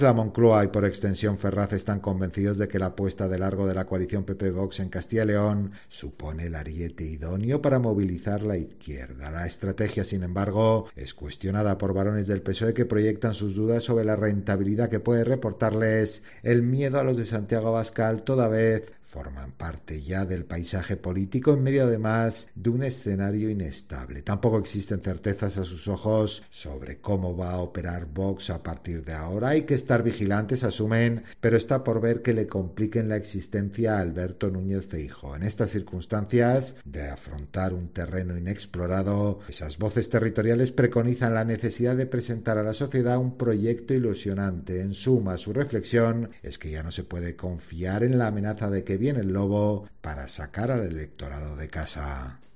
La Moncloa y por extensión Ferraz están convencidos de que la apuesta de largo de la coalición PP-Vox en Castilla y León supone el ariete idóneo para movilizar la izquierda. La estrategia, sin embargo, es cuestionada por varones del PSOE que proyectan sus dudas sobre la rentabilidad que puede reportarles el miedo a los de Santiago Abascal, toda vez forman parte ya del paisaje político en medio además de un escenario inestable. Tampoco existen certezas a sus ojos sobre cómo va a operar Vox a partir de ahora. Hay que estar vigilantes, asumen, pero está por ver que le compliquen la existencia a Alberto Núñez Feijóo. En estas circunstancias de afrontar un terreno inexplorado, esas voces territoriales preconizan la necesidad de presentar a la sociedad un proyecto ilusionante. En suma, su reflexión es que ya no se puede confiar en la amenaza de que viene el lobo para sacar al electorado de casa.